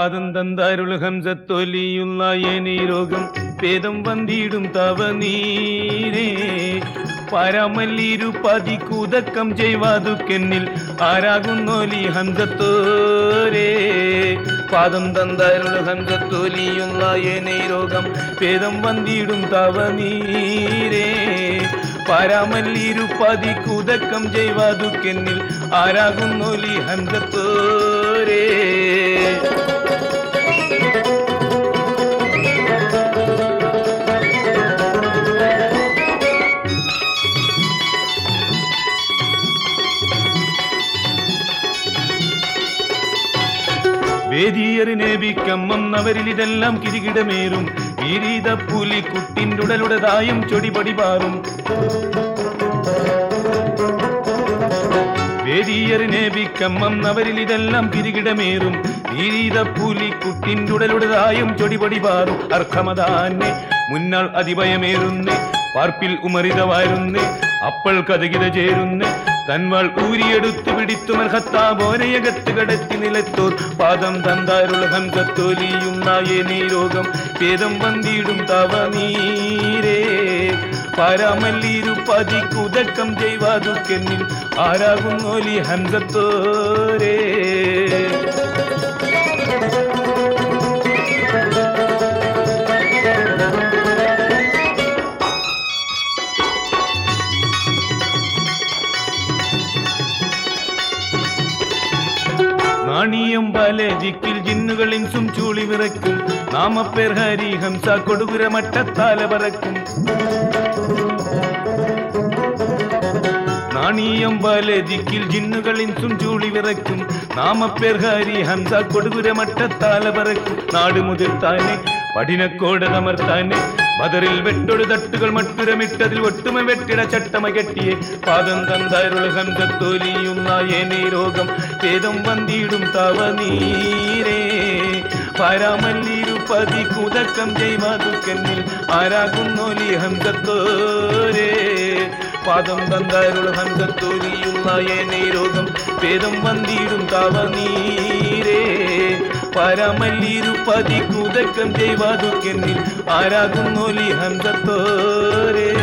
പാദം തന്താരുൾ ഹംസത്തൊലിയുള്ള ഏനീ രോഗം ഭേദം വന്നിടും തവ നീരേ പരമല്ലിരു പതിക്കുതക്കം ചെയ്വാതുക്കെന്നിൽ ആരാകുന്നോലി ഹംസത്തോരേ പാദം തന്താരുൾ ഹംസത്തൊലിയുള്ള ഏനീ രോഗം ഭേദം വന്നിടും തവ നീരേ പരമല്ലിരു പതിക്കുതക്കം ചെയ്വാതുക്കെന്നിൽ ആരാകുന്നോലി ഹംസത്തോരേ വേദിയറിനേബിക്കമ്മന്നവരിൽ ഇതെല്ലാം കിരികിടമേറും വീരീത പുലി കുട്ടിൻ്റുടലുടതായും ചൊടിപടിപാറും വേദിയറിനേബിക്കമ്മന്നവരിൽ ഇതെല്ലാം കിരികിടമേറും വീരീത പുലി കുട്ടിൻ്റുടലുടതായും ചൊടിപടിപാറും അർഹമതാന്നെ മുന്നാൾ അതിഭയമേറുന്നേ പാർപ്പിൽ ഉമറിതവാരുന്നേ അപ്പോൾ കഥകിത ചേരുന്നേ തൻവാൾ ഊരിയെടുത്തു പിടിത്തു മർഹത്താബോരയകത്ത് കടത്തി നിലത്തോർ പാദം തന്താരുൾ ഹംസത്തൊലിയുന്ന ഏനീ രോഗം ഭേദം വന്നിടും തവ നീരേ പരമല്ലിരു പതിക്കുതക്കം ചെയ്വാതുക്കെന്നിൽ ആരാകുന്നോലി ഹംസത്തോരേ നാണിയം പല ദിക്കിൽ ജിന്നുകളിൻസും ചൂളി വിറയ്ക്കും നാമപ്പേർ ഹരി ഹംസ കൊടുകുര മട്ടത്താല പറക്കും നാണിയം പല ദിക്കിൽ ജിന്നുകളിൻസും ചൂളി വിറയ്ക്കും നാമപ്പേർ ഹരി ഹംസ കൊടുകുര മട്ടത്താല പറക്കും നാട് മുതിർത്താനെ പടിനക്കോടമർത്താനെ ബദറിൽ വെട്ടൊടു തട്ടുകൾ മട്ടുരമിട്ടതിൽ ഒട്ടുമ വെട്ടിട ചട്ടമ കെട്ടിയെ പാദം തന്താരുൾ ഹംസത്തൊലിയുന്ന ഏനീ രോഗം ഭേദം വന്നിടും തവ നീരേ പരമല്ലിരു പതിക്കുതക്കം ചെയ്വാതുക്കെന്നിൽ ആരാകുന്നോലി ഹംസത്തോരേ പാദം തന്താരുൾ ഹംസത്തൊലിയുള്ള ഏനീ രോഗം ഭേദം വന്നിടും തവ നീരേ പരമല്ലിരു പതിക്കുതക്കം ചെയ്വാതുക്കെന്നിൽ ആരാകുന്നോലി ഹംസത്തോരേ